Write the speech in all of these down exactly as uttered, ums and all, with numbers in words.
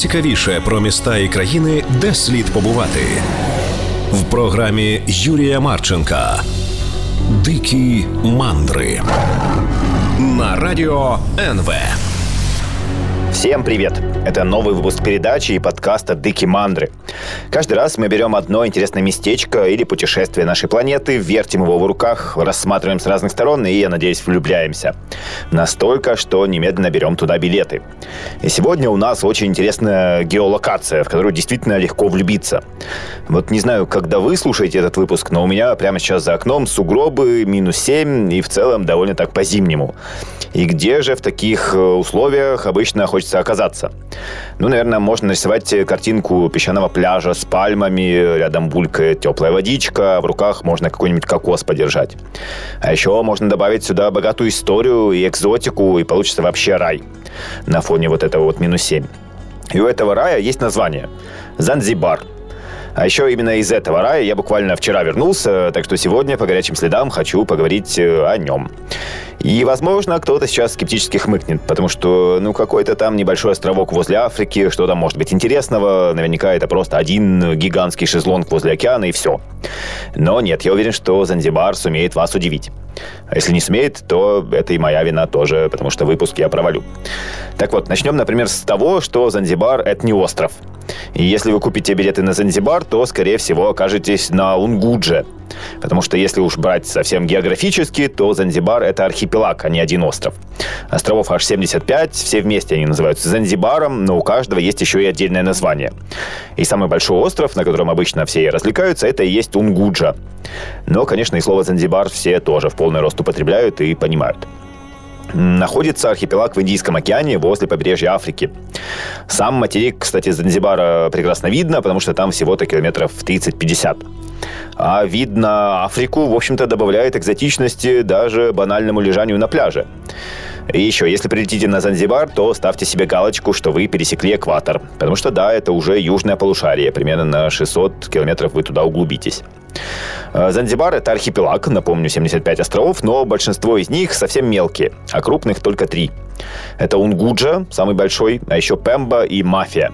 найцікавіше про міста і країни, де слід побувати. В програмі Юрія Марченка «Дикі мандри» на радио эн вэ. Всем привет! Это новый выпуск передачи и подкаста «Дыки мандры». Каждый раз мы берем одно интересное местечко или путешествие нашей планеты, вертим его в руках, рассматриваем с разных сторон и, я надеюсь, влюбляемся. Настолько, что немедленно берем туда билеты. И сегодня у нас очень интересная геолокация, в которую действительно легко влюбиться. Вот не знаю, когда вы слушаете этот выпуск, но у меня прямо сейчас за окном сугробы, минус семь и в целом довольно так по-зимнему. И где же в таких условиях обычно хочется оказаться? Ну, наверное, можно нарисовать картинку песчаного пляжа с пальмами, рядом булькает теплая водичка, в руках можно какой-нибудь кокос подержать. А еще можно добавить сюда богатую историю и экзотику, и получится вообще рай на фоне вот этого вот минус семь. И у этого рая есть название – Занзибар. А еще именно из этого рая я буквально вчера вернулся, так что сегодня по горячим следам хочу поговорить о нем. И, возможно, кто-то сейчас скептически хмыкнет, потому что, ну, какой-то там небольшой островок возле Африки, что там может быть интересного, наверняка это просто один гигантский шезлонг возле океана и все. Но нет, я уверен, что Занзибар сумеет вас удивить. А если не сумеет, то это и моя вина тоже, потому что выпуск я провалю. Так вот, начнем, например, с того, что Занзибар – это не остров. И если вы купите билеты на Занзибар, то, скорее всего, окажетесь на Унгудже. Потому что если уж брать совсем географически, то Занзибар – это архипелаг, а не один остров. Островов аж семьдесят пять, все вместе они называются Занзибаром, но у каждого есть еще и отдельное название. И самый большой остров, на котором обычно все и развлекаются, это и есть Унгуджа. Но, конечно, и слово Занзибар все тоже в полный рост употребляют и понимают. Находится архипелаг в Индийском океане возле побережья Африки. Сам материк, кстати, с Занзибара прекрасно видно, потому что там всего-то километров тридцать-пятьдесят. А видно Африку, в общем-то, добавляет экзотичности даже банальному лежанию на пляже. И еще, если прилетите на Занзибар, то ставьте себе галочку, что вы пересекли экватор. Потому что, да, это уже южное полушарие. Примерно на шестьсот километров вы туда углубитесь. Занзибар – это архипелаг, напомню, семьдесят пять островов, но большинство из них совсем мелкие, а крупных только три. Это Унгуджа, самый большой, а еще Пемба и Мафия.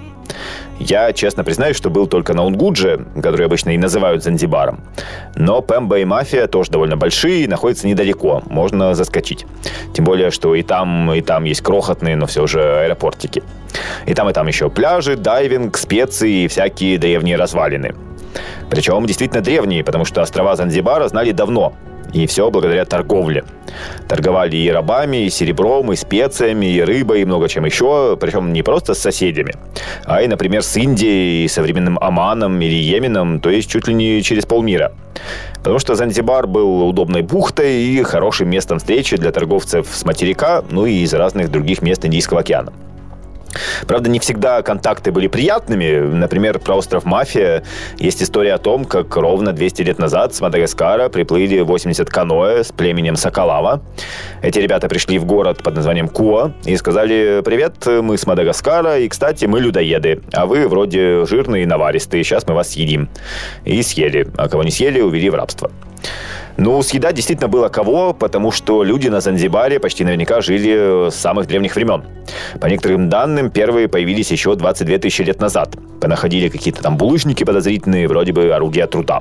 Я честно признаюсь, что был только на Унгудже, который обычно и называют Занзибаром. Но Пемба и Мафия тоже довольно большие и находятся недалеко, можно заскочить. Тем более, что и там, и там есть крохотные, но все же аэропортики. И там, и там еще пляжи, дайвинг, специи и всякие древние развалины. Причем действительно древние, потому что острова Занзибара знали давно. И все благодаря торговле. Торговали и рабами, и серебром, и специями, и рыбой, и много чем еще. Причем не просто с соседями, а и, например, с Индией, современным Оманом или Йеменом, то есть чуть ли не через полмира. Потому что Занзибар был удобной бухтой и хорошим местом встречи для торговцев с материка, ну и из разных других мест Индийского океана. Правда, не всегда контакты были приятными. Например, про остров Мафия есть история о том, как ровно двести лет назад с Мадагаскара приплыли восемьдесят каноэ с племенем Сакалава. Эти ребята пришли в город под названием Куа и сказали: «Привет, мы с Мадагаскара, и, кстати, мы людоеды, а вы вроде жирные и наваристые, сейчас мы вас съедим». И съели, а кого не съели, увели в рабство. Ну, съедать действительно было кого, потому что люди на Занзибаре почти наверняка жили с самых древних времен. По некоторым данным, первые появились еще двадцать две тысячи лет назад. Понаходили какие-то там булыжники подозрительные, вроде бы орудия труда.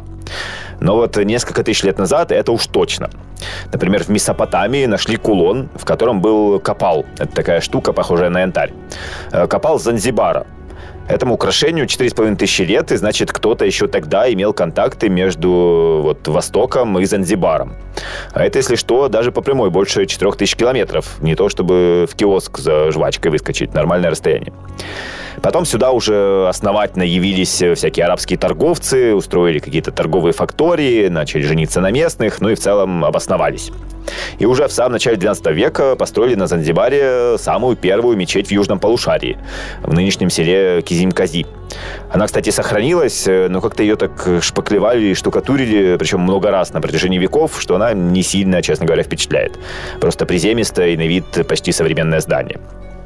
Но вот несколько тысяч лет назад это уж точно. Например, в Месопотамии нашли кулон, в котором был копал. Это такая штука, похожая на янтарь. Копал с Занзибара. Этому украшению четыре с половиной тысячи лет, и значит, кто-то еще тогда имел контакты между вот, Востоком и Занзибаром. А это, если что, даже по прямой больше четырех тысяч километров. Не то, чтобы в киоск за жвачкой выскочить. Нормальное расстояние. Потом сюда уже основательно явились всякие арабские торговцы, устроили какие-то торговые фактории, начали жениться на местных, ну и в целом обосновались. И уже в самом начале двенадцатого века построили на Занзибаре самую первую мечеть в южном полушарии, в нынешнем селе Кизим-Кази. Она, кстати, сохранилась, но как-то ее так шпаклевали и штукатурили, причем много раз на протяжении веков, что она не сильно, честно говоря, впечатляет. Просто приземистое и на вид почти современное здание.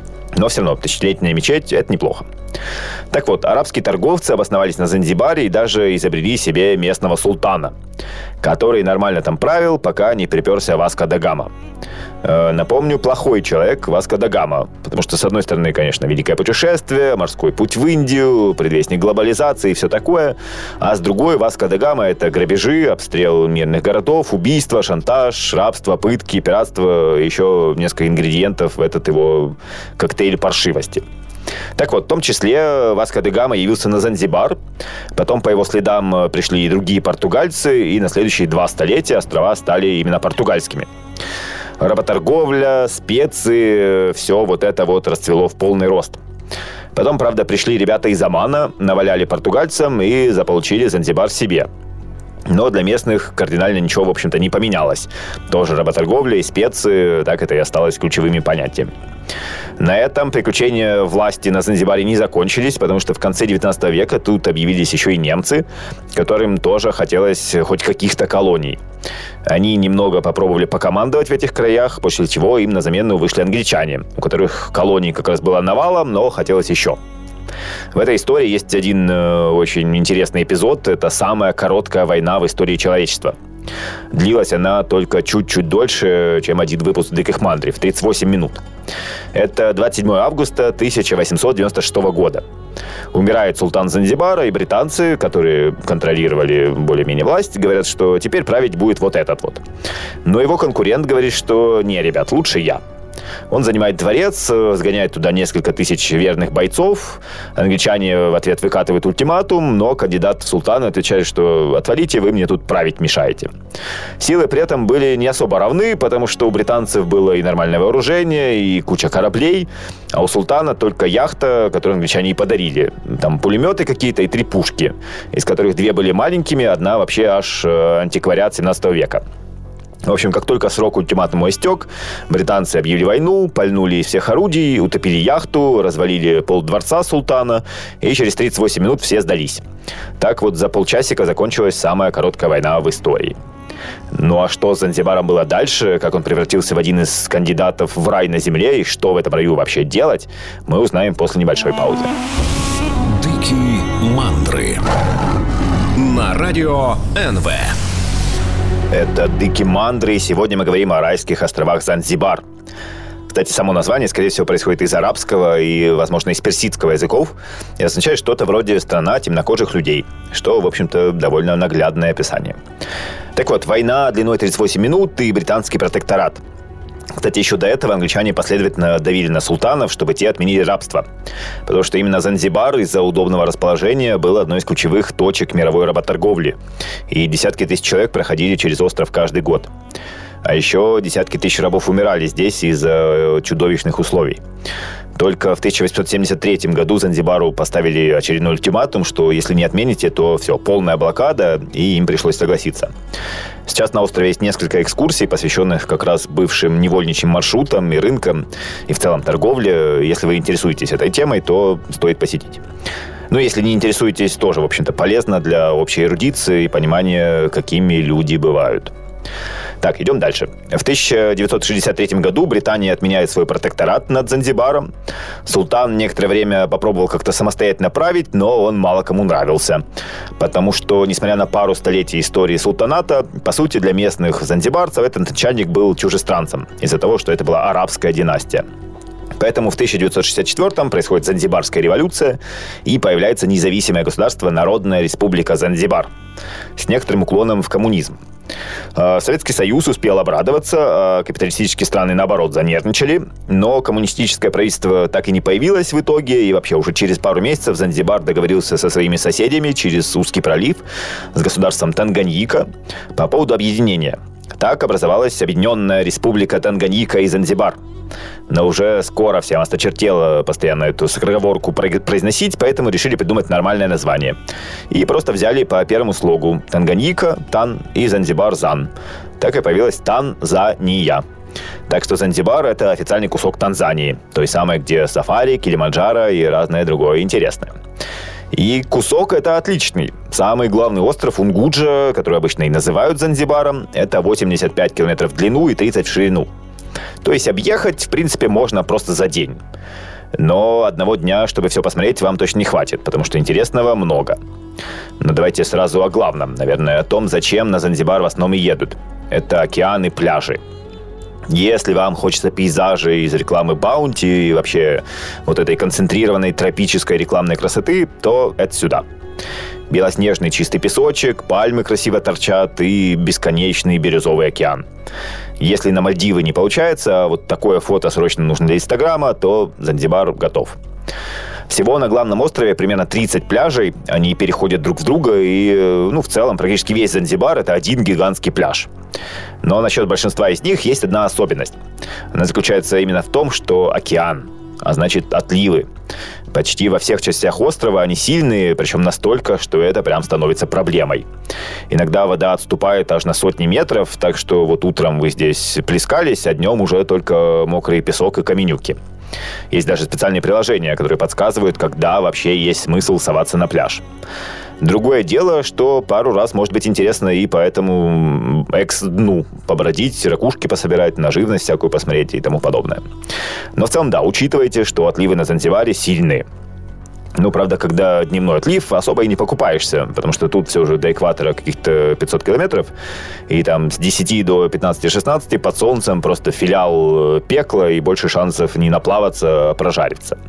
Но все равно тысячелетняя мечеть – это неплохо. Так вот, арабские торговцы обосновались на Занзибаре и даже изобрели себе местного султана. который нормально там правил, пока не приперся Васко да Гама. Э, напомню, плохой человек Васко да Гама, потому что, с одной стороны, конечно, великое путешествие, морской путь в Индию, предвестник глобализации и все такое, а с другой, Васко да Гама — это грабежи, обстрел мирных городов, убийства, шантаж, рабство, пытки, пиратство, еще несколько ингредиентов в этот его коктейль паршивости. Так вот, в том числе Васко да Гама явился на Занзибар, потом по его следам пришли и другие португальцы, и на следующие два столетия острова стали именно португальскими. Работорговля, специи, все вот это вот расцвело в полный рост. Потом, правда, пришли ребята из Омана, наваляли португальцам и заполучили Занзибар себе. Но для местных кардинально ничего, в общем-то, не поменялось. Тоже работорговля и специи, так это и осталось ключевыми понятиями. На этом приключения власти на Занзибаре не закончились, потому что в конце девятнадцатого века тут объявились еще и немцы, которым тоже хотелось хоть каких-то колоний. Они немного попробовали покомандовать в этих краях, после чего им на замену вышли англичане, у которых колоний как раз было навалом, но хотелось еще. В этой истории есть один э, очень интересный эпизод. Это самая короткая война в истории человечества. Длилась она только чуть-чуть дольше, чем один выпуск «Диких Мандри» в тридцать восемь минут. Это двадцать седьмого августа тысяча восемьсот девяносто шестого года. Умирает султан Занзибара, и британцы, которые контролировали более-менее власть, говорят, что теперь править будет вот этот вот. Но его конкурент говорит, что не, ребят, лучше я. Он занимает дворец, сгоняет туда несколько тысяч верных бойцов. Англичане в ответ выкатывают ультиматум, но кандидат в султаны отвечает, что «отвалите, вы мне тут править мешаете». Силы при этом были не особо равны, потому что у британцев было и нормальное вооружение, и куча кораблей, а у султана только яхта, которую англичане и подарили. Там пулеметы какие-то и три пушки, из которых две были маленькими, одна вообще аж антиквариат семнадцатого века. В общем, как только срок ультиматума истек, британцы объявили войну, пальнули из всех орудий, утопили яхту, развалили полдворца султана, и через тридцать восемь минут все сдались. Так вот за полчасика закончилась самая короткая война в истории. Ну а что с Занзибаром было дальше, как он превратился в один из кандидатов в рай на земле, и что в этом раю вообще делать, мы узнаем после небольшой паузы. Дикие мандры на радио эн вэ. Это «Дикие мандры», и сегодня мы говорим о райских островах Занзибар. Кстати, само название, скорее всего, происходит из арабского и, возможно, из персидского языков и означает что-то вроде «страна темнокожих людей», что, в общем-то, довольно наглядное описание. Так вот, война длиной тридцать восемь минут и британский протекторат. Кстати, еще до этого англичане последовательно давили на султанов, чтобы те отменили рабство. Потому что именно Занзибар из-за удобного расположения был одной из ключевых точек мировой работорговли. И десятки тысяч человек проходили через остров каждый год. А еще десятки тысяч рабов умирали здесь из-за чудовищных условий. Только в тысяча восемьсот семьдесят третьем году Занзибару поставили очередной ультиматум, что если не отмените, то все, полная блокада, и им пришлось согласиться. Сейчас на острове есть несколько экскурсий, посвященных как раз бывшим невольничьим маршрутам и рынкам, и в целом торговле. Если вы интересуетесь этой темой, то стоит посетить. Ну, если не интересуетесь, тоже, в общем-то, полезно для общей эрудиции и понимания, какими люди бывают. Так, идем дальше. В тысяча девятьсот шестьдесят третьем году Британия отменяет свой протекторат над Занзибаром. Султан некоторое время попробовал как-то самостоятельно править, но он мало кому нравился. Потому что, несмотря на пару столетий истории султаната, по сути, для местных занзибарцев этот начальник был чужестранцем, из-за того, что это была арабская династия. Поэтому в тысяча девятьсот шестьдесят четвёртом происходит Занзибарская революция, и появляется независимое государство Народная Республика Занзибар с некоторым уклоном в коммунизм. Советский Союз успел обрадоваться, а капиталистические страны, наоборот, занервничали, но коммунистическое правительство так и не появилось в итоге, и вообще уже через пару месяцев Занзибар договорился со своими соседями через узкий пролив с государством Танганьика по поводу объединения. Так образовалась Объединенная Республика Танганьика и Занзибар. Но уже скоро всем осточертело постоянно эту скороговорку произносить, поэтому решили придумать нормальное название. И просто взяли по первому слогу Танганьика, Тан и Занзибар, Зан. Так и появилась Танзания. Так что Занзибар — это официальный кусок Танзании, той самой, где сафари, Килиманджаро и разное другое интересное. И кусок это отличный. Самый главный остров Унгуджа, который обычно и называют Занзибаром, это восемьдесят пять километров в длину и тридцать в ширину. То есть объехать, в принципе, можно просто за день. Но одного дня, чтобы все посмотреть, вам точно не хватит, потому что интересного много. Но давайте сразу о главном, наверное, о том, зачем на Занзибар в основном и едут. Это океаны, пляжи. Если вам хочется пейзажей из рекламы Баунти и вообще вот этой концентрированной тропической рекламной красоты, то это сюда. Белоснежный чистый песочек, пальмы красиво торчат и бесконечный бирюзовый океан. Если на Мальдивы не получается, а вот такое фото срочно нужно для Инстаграма, то Занзибар готов. Всего на главном острове примерно тридцать пляжей, они переходят друг в друга, и, ну, в целом, практически весь Занзибар – это один гигантский пляж. Но насчет большинства из них есть одна особенность. Она заключается именно в том, что океан, а значит отливы. Почти во всех частях острова они сильные, причем настолько, что это прям становится проблемой. Иногда вода отступает аж на сотни метров, так что вот утром вы здесь плескались, а днем уже только мокрый песок и каменюки. Есть даже специальные приложения, которые подсказывают, когда вообще есть смысл соваться на пляж. Другое дело, что пару раз может быть интересно и по этому экс-дну побродить, ракушки пособирать, на живность всякую посмотреть и тому подобное. Но в целом, да, учитывайте, что отливы на Занзибаре сильные. Ну, правда, когда дневной отлив, особо и не покупаешься, потому что тут все уже до экватора каких-то пятьсот километров, и там с десяти до пятнадцати-шестнадцати под солнцем просто филиал пекла, и больше шансов не наплаваться, а прожариться.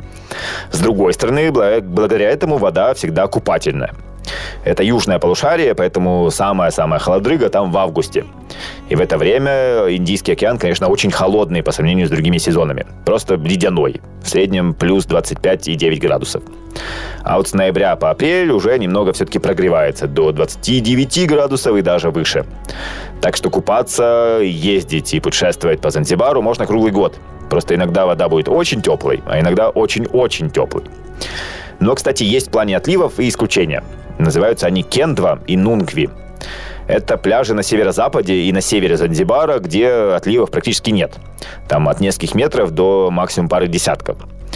С другой стороны, благодаря этому вода всегда купательная. Это южное полушарие, поэтому самая-самая холодрыга там в августе. И в это время Индийский океан, конечно, очень холодный по сравнению с другими сезонами. Просто ледяной. В среднем плюс двадцать пять и девять градусов. А вот с ноября по апрель уже немного все-таки прогревается до двадцати девяти градусов и даже выше. Так что купаться, ездить и путешествовать по Занзибару можно круглый год. Просто иногда вода будет очень теплой, а иногда очень-очень теплой. Но, кстати, есть в плане отливов и исключения. Называются они Кендва и Нунгви. Это пляжи на северо-западе и на севере Занзибара, где отливов практически нет. Там от нескольких метров до максимум пары десятков.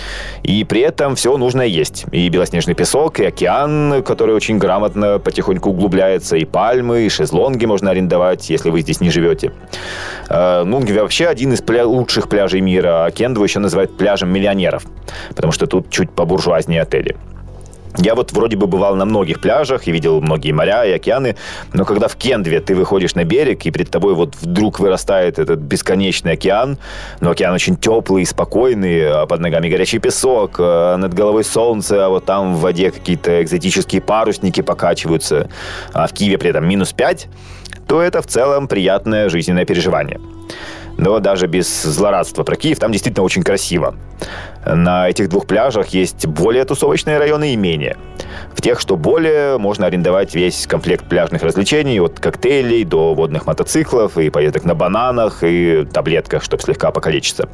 И при этом все нужное есть. И белоснежный песок, и океан, который очень грамотно потихоньку углубляется, и пальмы, и шезлонги можно арендовать, если вы здесь не живете. Нунгви вообще один из пля- лучших пляжей мира, а Кендву еще называют пляжем миллионеров, потому что тут чуть побуржуазнее отели. Я вот вроде бы бывал на многих пляжах и видел многие моря и океаны, но когда в Кендве ты выходишь на берег, и перед тобой вот вдруг вырастает этот бесконечный океан, но океан очень теплый и спокойный, а под ногами горячий песок, а над головой солнце, а вот там в воде какие-то экзотические парусники покачиваются, а в Киеве при этом минус пять, то это в целом приятное жизненное переживание. Но даже без злорадства про Киев, там действительно очень красиво. На этих двух пляжах есть более тусовочные районы и менее. В тех, что более, можно арендовать весь комплект пляжных развлечений, от коктейлей до водных мотоциклов и поездок на бананах и таблетках, чтобы слегка покалечиться.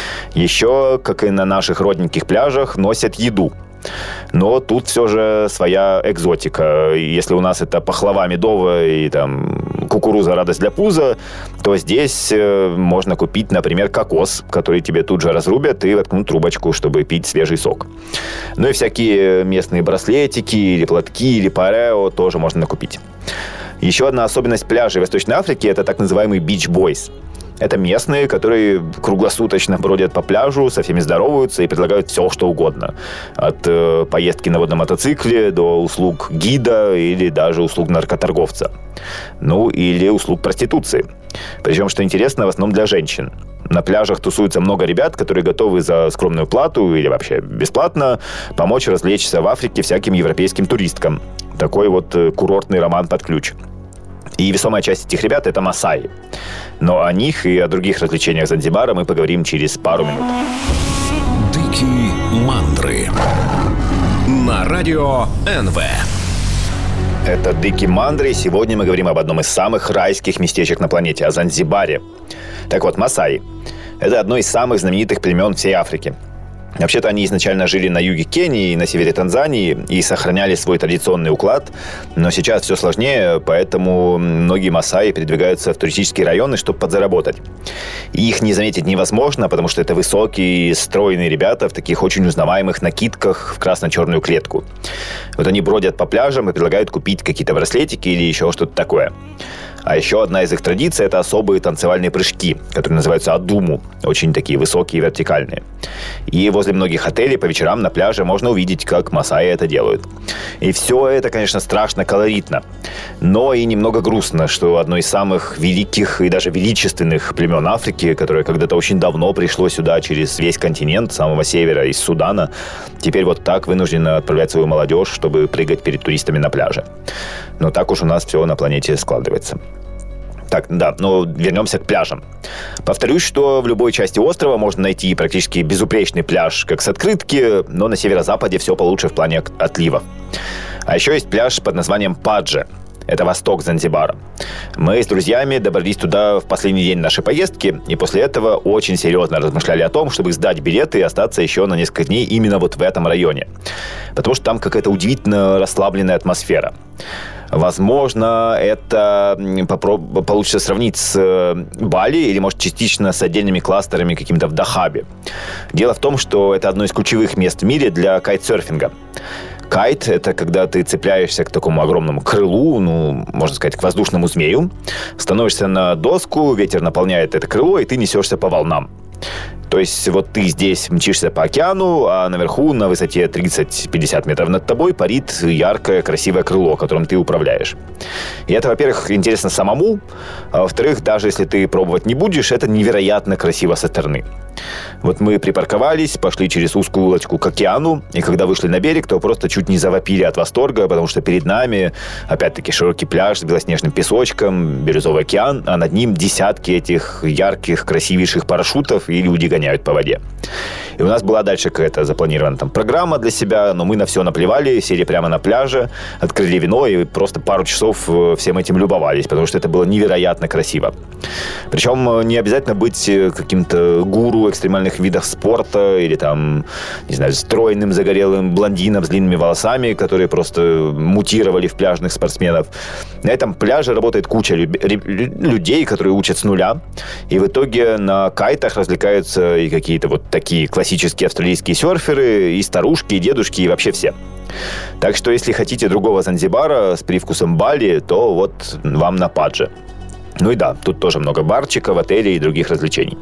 Еще, как и на наших родненьких пляжах, носят еду. Но тут все же своя экзотика. Если у нас это пахлава медовая и там кукуруза радость для пуза, то здесь можно купить, например, кокос, который тебе тут же разрубят и воткнут трубочку, чтобы пить свежий сок. Ну и всякие местные браслетики или платки или парео тоже можно купить. Еще одна особенность пляжей Восточной Африки – это так называемый beach boys. Это местные, которые круглосуточно бродят по пляжу, со всеми здороваются и предлагают все, что угодно. От э, поездки на водном мотоцикле до услуг гида или даже услуг наркоторговца. Ну, или услуг проституции. Причем, что интересно, в основном для женщин. На пляжах тусуется много ребят, которые готовы за скромную плату или вообще бесплатно помочь развлечься в Африке всяким европейским туристкам. Такой вот курортный роман под ключ. И весомая часть этих ребят – это масаи. Но о них и о других развлечениях Занзибара мы поговорим через пару минут. Дикие мандры на радио эн вэ. Это «Дикие мандры», и сегодня мы говорим об одном из самых райских местечек на планете – о Занзибаре. Так вот, масаи – это одно из самых знаменитых племен всей Африки. Вообще-то они изначально жили на юге Кении и на севере Танзании и сохраняли свой традиционный уклад, но сейчас все сложнее, поэтому многие масаи передвигаются в туристические районы, чтобы подзаработать. И их не заметить невозможно, потому что это высокие, стройные ребята в таких очень узнаваемых накидках в красно-черную клетку. Вот они бродят по пляжам и предлагают купить какие-то браслетики или еще что-то такое. А еще одна из их традиций – это особые танцевальные прыжки, которые называются адуму, очень такие высокие и вертикальные. И возле многих отелей по вечерам на пляже можно увидеть, как масаи это делают. И все это, конечно, страшно колоритно, но и немного грустно, что одно из самых великих и даже величественных племен Африки, которое когда-то очень давно пришло сюда через весь континент, с самого севера, из Судана, теперь вот так вынуждено отправлять свою молодежь, чтобы прыгать перед туристами на пляже. Но так уж у нас все на планете складывается. Так, да, но вернемся к пляжам. Повторюсь, что в любой части острова можно найти практически безупречный пляж, как с открытки, но на северо-западе все получше в плане отливов. А еще есть пляж под названием Падже. Это восток Занзибара. Мы с друзьями добрались туда в последний день нашей поездки, и после этого очень серьезно размышляли о том, чтобы сдать билеты и остаться еще на несколько дней именно вот в этом районе. Потому что там какая-то удивительно расслабленная атмосфера. Возможно, это попро- получится сравнить с Бали или, может, частично с отдельными кластерами каким-то в Дахабе. Дело в том, что это одно из ключевых мест в мире для кайтсерфинга. Кайт – это когда ты цепляешься к такому огромному крылу, ну, можно сказать, к воздушному змею, становишься на доску, ветер наполняет это крыло, и ты несешься по волнам. То есть вот ты здесь мчишься по океану, а наверху на высоте тридцать-пятьдесят метров над тобой парит яркое, красивое крыло, которым ты управляешь. И это, во-первых, интересно самому, а во-вторых, даже если ты пробовать не будешь, это невероятно красиво со стороны. Вот мы припарковались, пошли через узкую улочку к океану, и когда вышли на берег, то просто чуть не завопили от восторга, потому что перед нами, опять-таки, широкий пляж с белоснежным песочком, бирюзовый океан, а над ним десятки этих ярких, красивейших парашютов, и люди гоняют по воде. И у нас была дальше какая-то запланирована там программа для себя, но мы на все наплевали, сели прямо на пляже, открыли вино и просто пару часов всем этим любовались, потому что это было невероятно красиво. Причем не обязательно быть каким-то гуру экстремальных видов спорта или там, не знаю, стройным, загорелым блондином с длинными волосами, которые просто мутировали в пляжных спортсменов. На этом пляже работает куча люб- людей, которые учат с нуля, и в итоге на кайтах развлекаются и какие-то вот такие классические австралийские серферы, и старушки, и дедушки, и вообще все. Так что, если хотите другого Занзибара с привкусом Бали, то вот вам на Падже. Ну и да, тут тоже много барчиков, отелей и других развлечений.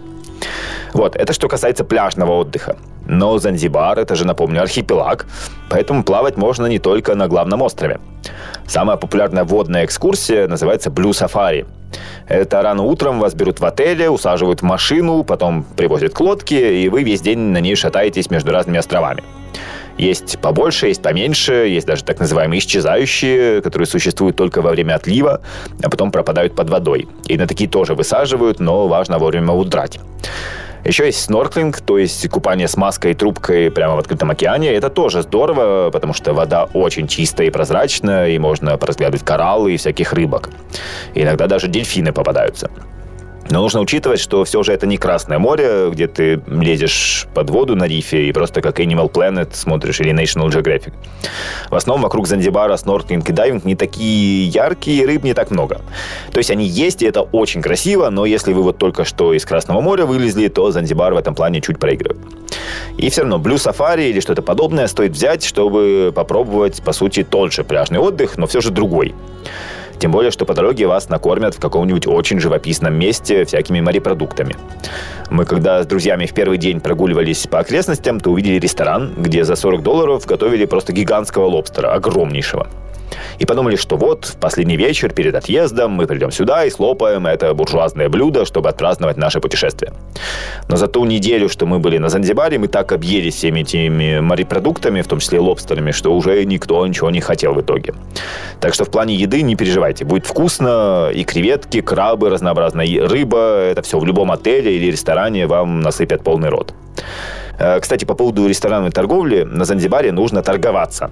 Вот, это что касается пляжного отдыха. Но Занзибар, это же, напомню, архипелаг, поэтому плавать можно не только на главном острове. Самая популярная водная экскурсия называется Blue Safari. Это рано утром вас берут в отеле, усаживают в машину, потом привозят к лодке, и вы весь день на ней шатаетесь между разными островами. Есть побольше, есть поменьше, есть даже так называемые исчезающие, которые существуют только во время отлива, а потом пропадают под водой. И на такие тоже высаживают, но важно вовремя удрать. Еще есть снорклинг, то есть купание с маской и трубкой прямо в открытом океане. Это тоже здорово, потому что вода очень чистая и прозрачная, и можно поразглядывать кораллы и всяких рыбок. И иногда даже дельфины попадаются. Но нужно учитывать, что все же это не Красное море, где ты лезешь под воду на рифе и просто как Animal Planet смотришь или National Geographic. В основном вокруг Занзибара снорклинг и дайвинг не такие яркие, рыб не так много. То есть они есть, и это очень красиво, но если вы вот только что из Красного моря вылезли, то Занзибар в этом плане чуть проигрывает. И все равно Blue Safari или что-то подобное стоит взять, чтобы попробовать, по сути, тот же пляжный отдых, но все же другой. Тем более, что по дороге вас накормят в каком-нибудь очень живописном месте всякими морепродуктами. Мы, когда с друзьями в первый день прогуливались по окрестностям, то увидели ресторан, где за сорок долларов готовили просто гигантского лобстера, огромнейшего. И подумали, что вот в последний вечер перед отъездом мы придем сюда и слопаем это буржуазное блюдо, чтобы отпраздновать наше путешествие. Но за ту неделю, что мы были на Занзибаре, мы так объелись всеми этими морепродуктами, в том числе лобстерами, что уже никто ничего не хотел в итоге. Так что в плане еды не переживайте, будет вкусно, и креветки, крабы, разнообразная рыба, это все в любом отеле или ресторане вам насыпят полный рот. Кстати, по поводу ресторанной торговли, на Занзибаре нужно торговаться.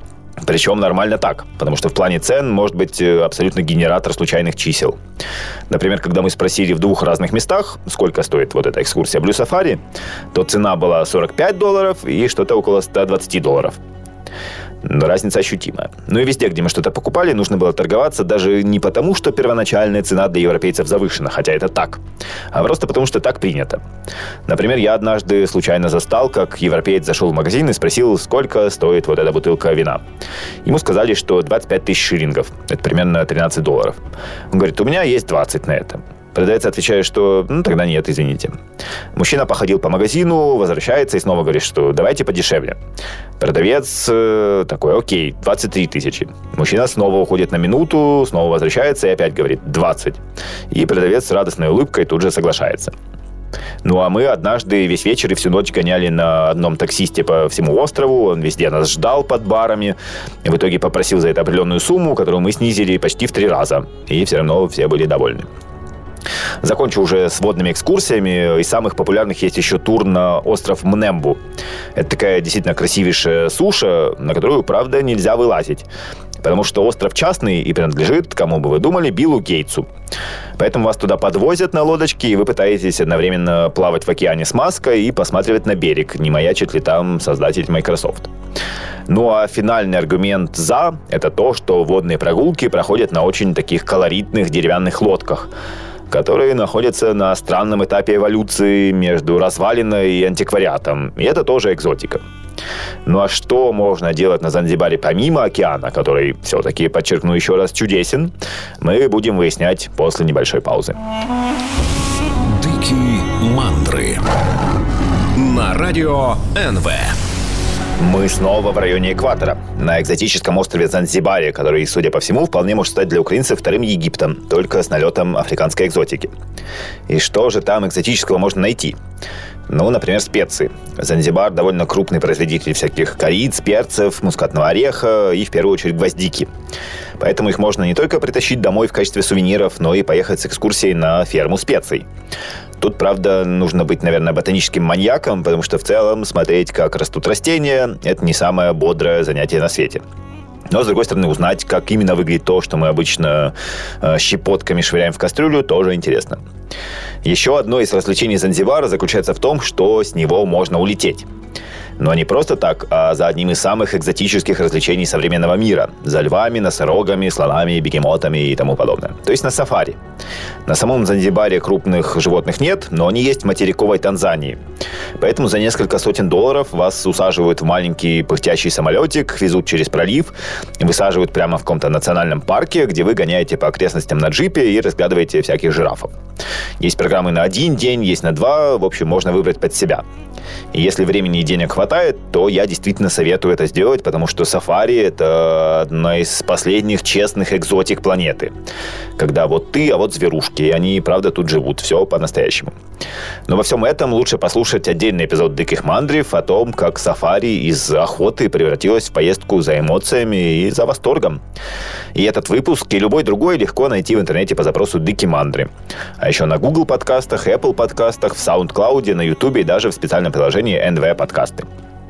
Причем нормально так, потому что в плане цен может быть абсолютно генератор случайных чисел. Например, когда мы спросили в двух разных местах, сколько стоит вот эта экскурсия Blue Safari, то цена была сорок пять долларов и что-то около сто двадцать долларов. Разница ощутимая. Ну и везде, где мы что-то покупали, нужно было торговаться даже не потому, что первоначальная цена для европейцев завышена, хотя это так, а просто потому, что так принято. Например, я однажды случайно застал, как европеец зашел в магазин и спросил, сколько стоит вот эта бутылка вина. Ему сказали, что двадцать пять тысяч шиллингов. Это примерно тринадцать долларов. Он говорит, у меня есть двадцать на это. Продавец отвечает, что ну тогда нет, извините. Мужчина походил по магазину, возвращается и снова говорит, что давайте подешевле. Продавец э, такой, окей, двадцать три тысячи. Мужчина снова уходит на минуту, снова возвращается и опять говорит двадцать. И продавец с радостной улыбкой тут же соглашается. Ну, а мы однажды весь вечер и всю ночь гоняли на одном таксисте по всему острову. Он везде нас ждал под барами. В итоге попросил за это определенную сумму, которую мы снизили почти в три раза. И все равно все были довольны. Закончу уже с водными экскурсиями. Из самых популярных есть еще тур на остров Мнембу. Это такая действительно красивейшая суша, на которую, правда, нельзя вылазить. Потому что остров частный и принадлежит, кому бы вы думали, Биллу Гейтсу. Поэтому вас туда подвозят на лодочке, и вы пытаетесь одновременно плавать в океане с маской и посматривать на берег, не маячит ли там создатель Microsoft. Ну а финальный аргумент «за» — это то, что водные прогулки проходят на очень таких колоритных деревянных лодках, которые находятся на странном этапе эволюции между развалиной и антиквариатом. И это тоже экзотика. Ну а что можно делать на Занзибаре помимо океана, который, все-таки, подчеркну еще раз, чудесен, мы будем выяснять после небольшой паузы. Дикие мандры на радио эн вэ. Мы снова в районе экватора, на экзотическом острове Занзибаре, который, судя по всему, вполне может стать для украинцев вторым Египтом, только с налетом африканской экзотики. И что же там экзотического можно найти? Ну, например, специи. Занзибар довольно крупный производитель всяких кориц, перцев, мускатного ореха и, в первую очередь, гвоздики. Поэтому их можно не только притащить домой в качестве сувениров, но и поехать с экскурсией на ферму специй. Тут, правда, нужно быть, наверное, ботаническим маньяком, потому что в целом смотреть, как растут растения, это не самое бодрое занятие на свете. Но, с другой стороны, узнать, как именно выглядит то, что мы обычно э, щепотками швыряем в кастрюлю, тоже интересно. Еще одно из развлечений Занзибара заключается в том, что с него можно улететь. Но не просто так, а за одним из самых экзотических развлечений современного мира. За львами, носорогами, слонами, бегемотами и тому подобное. То есть на сафари. На самом Занзибаре крупных животных нет, но они есть в материковой Танзании. Поэтому за несколько сотен долларов вас усаживают в маленький пыхтящий самолетик, везут через пролив, высаживают прямо в каком-то национальном парке, где вы гоняете по окрестностям на джипе и разглядываете всяких жирафов. Есть программы на один день, есть на два, в общем, можно выбрать под себя. И если времени и денег хватает, то я действительно советую это сделать, потому что сафари – это одна из последних честных экзотик планеты. Когда вот ты, а вот зверушки, и они, правда, тут живут. Все по-настоящему. Но во всем этом лучше послушать отдельный эпизод «Диких мандров» о том, как сафари из охоты превратилась в поездку за эмоциями и за восторгом. И этот выпуск, и любой другой легко найти в интернете по запросу «Дикие мандры». А еще на Google подкастах, Apple подкастах, в SoundCloud, на YouTube и даже в специальном приложении эн вэ подкасты.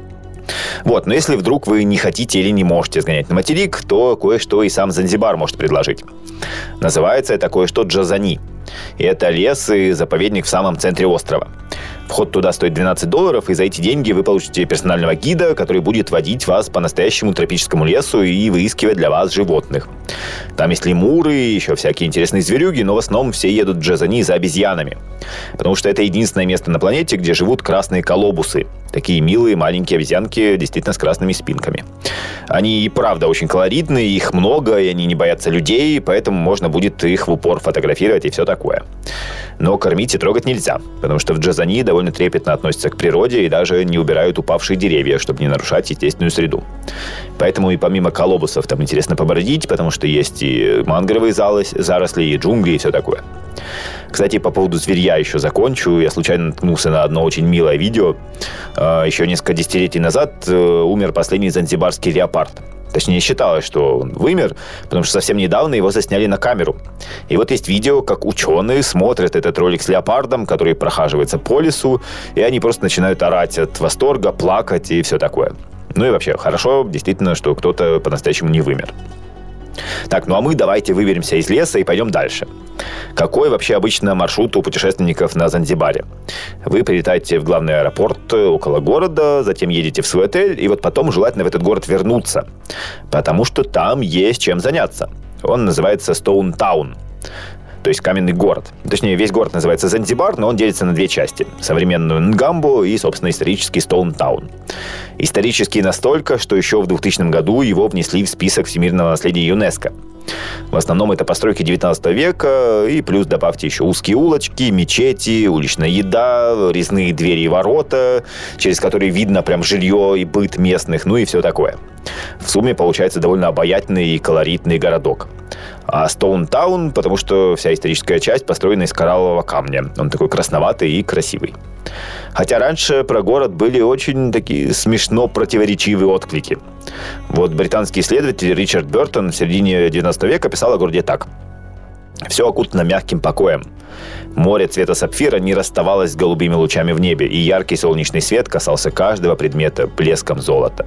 Вот, но если вдруг вы не хотите или не можете сгонять на материк, то кое-что и сам Занзибар может предложить. Называется это кое-что Джазани. И это лес и заповедник в самом центре острова. Вход туда стоит двенадцать долларов, и за эти деньги вы получите персонального гида, который будет водить вас по настоящему тропическому лесу и выискивать для вас животных. Там есть лемуры, еще всякие интересные зверюги, но в основном все едут в Джазани за обезьянами. Потому что это единственное место на планете, где живут красные колобусы. Такие милые маленькие обезьянки, действительно с красными спинками. Они и правда очень колоритные, их много, и они не боятся людей, поэтому можно будет их в упор фотографировать и все такое. Но кормить и трогать нельзя, потому что в Джазани довольно трепетно относятся к природе и даже не убирают упавшие деревья, чтобы не нарушать естественную среду. Поэтому и помимо колобусов там интересно побродить, потому что есть и мангровые заросли, и джунгли, и все такое. Кстати, по поводу зверья еще закончу. Я случайно наткнулся на одно очень милое видео. Еще несколько десятилетий назад умер последний занзибарский леопард. Точнее, считалось, что он вымер, потому что совсем недавно его засняли на камеру. И вот есть видео, как ученые смотрят этот ролик с леопардом, который прохаживается по лесу, и они просто начинают орать от восторга, плакать и все такое. Ну и вообще, хорошо действительно, что кто-то по-настоящему не вымер. Так, ну а мы давайте выберемся из леса и пойдем дальше. Какой вообще обычно маршрут у путешественников на Занзибаре? Вы прилетаете в главный аэропорт около города, затем едете в свой отель, и вот потом желательно в этот город вернуться, потому что там есть чем заняться. Он называется Стоун-таун, то есть каменный город. Точнее, весь город называется Занзибар, но он делится на две части. Современную Нгамбу и, собственно, исторический Стоун-таун. Исторический настолько, что еще в двухтысячном году его внесли в список всемирного наследия ЮНЕСКО. В основном это постройки девятнадцатого века, и плюс добавьте еще узкие улочки, мечети, уличная еда, резные двери и ворота, через которые видно прям жилье и быт местных, ну и все такое. В сумме получается довольно обаятельный и колоритный городок. А Стоун-таун, потому что вся историческая часть построена из кораллового камня. Он такой красноватый и красивый. Хотя раньше про город были очень такие смешно противоречивые отклики. Вот британский исследователь Ричард Бёртон в середине девятнадцатого века писал о городе так. «Все окутано мягким покоем. Море цвета сапфира не расставалось с голубыми лучами в небе, и яркий солнечный свет касался каждого предмета блеском золота».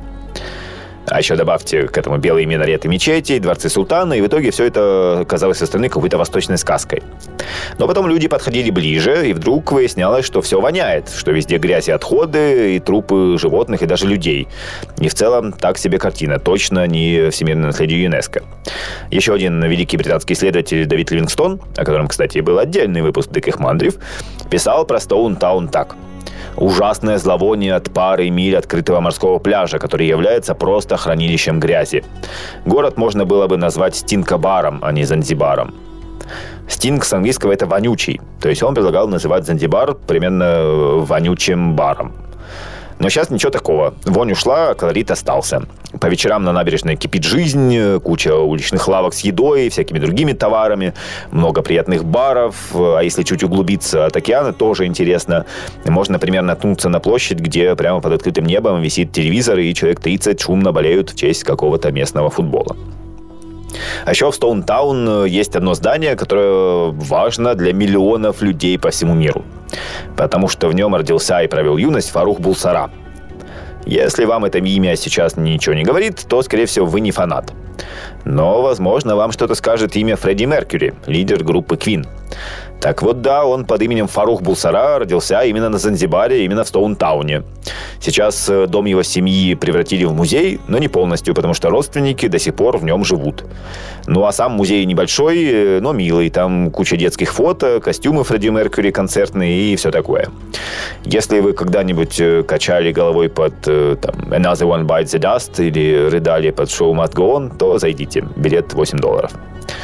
А еще добавьте к этому белые минареты мечетей, дворцы султана, и в итоге все это казалось со стороны какой-то восточной сказкой. Но потом люди подходили ближе, и вдруг выяснялось, что все воняет, что везде грязь и отходы, и трупы животных, и даже людей. И в целом так себе картина, точно не всемирное наследие ЮНЕСКО. Еще один великий британский исследователь Дэвид Ливингстон, о котором, кстати, был отдельный выпуск «Диких мандров», писал про Стоун-таун так. Ужасное зловоние от пары миль открытого морского пляжа, который является просто хранилищем грязи. Город можно было бы назвать Стинкобаром, а не Занзибаром. Стинг с английского это вонючий, то есть он предлагал называть Занзибар примерно вонючим баром. Но сейчас ничего такого. Вонь ушла, а колорит остался. По вечерам на набережной кипит жизнь, куча уличных лавок с едой, всякими другими товарами, много приятных баров. А если чуть углубиться от океана, тоже интересно. Можно, например, наткнуться на площадь, где прямо под открытым небом висит телевизор, и человек тридцать шумно болеют в честь какого-то местного футбола. А еще в Стоун-таун есть одно здание, которое важно для миллионов людей по всему миру. Потому что в нем родился и провел юность Фарух Булсара. Если вам это имя сейчас ничего не говорит, то, скорее всего, вы не фанат. Но, возможно, вам что-то скажет имя Фредди Меркьюри, лидер группы Queen. Так вот, да, он под именем Фарух Булсара родился именно на Занзибаре, именно в Стоун-тауне. Сейчас дом его семьи превратили в музей, но не полностью, потому что родственники до сих пор в нем живут. Ну, а сам музей небольшой, но милый. Там куча детских фото, костюмы Фредди Меркьюри концертные и все такое. Если вы когда-нибудь качали головой под там, Another One Bites the Dust или рыдали под Show Must Go On, то зайдите. Билет восемь долларов.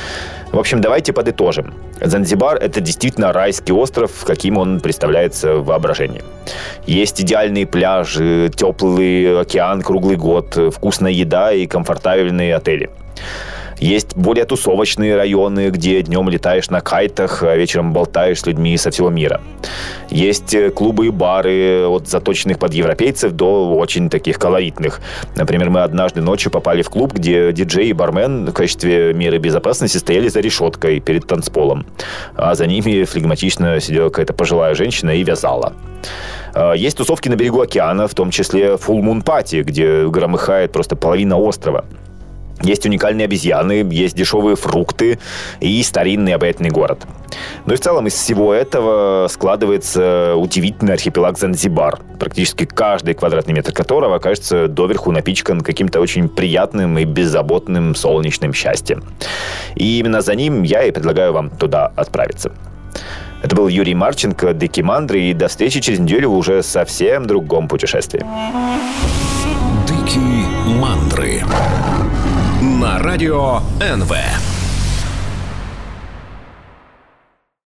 В общем, давайте подытожим. Занзибар – это действительно райский остров, каким он представляется в воображении. Есть идеальные пляжи, теплый океан круглый год, вкусная еда и комфортабельные отели. Есть более тусовочные районы, где днем летаешь на кайтах, а вечером болтаешь с людьми со всего мира. Есть клубы и бары от заточенных под европейцев до очень таких колоритных. Например, мы однажды ночью попали в клуб, где диджей и бармен в качестве меры безопасности стояли за решеткой перед танцполом, а за ними флегматично сидела какая-то пожилая женщина и вязала. Есть тусовки на берегу океана, в том числе Full Moon Party, где громыхает просто половина острова. Есть уникальные обезьяны, есть дешевые фрукты и старинный обаятельный город. Ну и в целом из всего этого складывается удивительный архипелаг Занзибар, практически каждый квадратный метр которого окажется доверху напичкан каким-то очень приятным и беззаботным солнечным счастьем. И именно за ним я и предлагаю вам туда отправиться. Это был Юрий Марченко, Дикие мандры, и до встречи через неделю в уже совсем другом путешествии. Дикие мандры на радио эн вэ.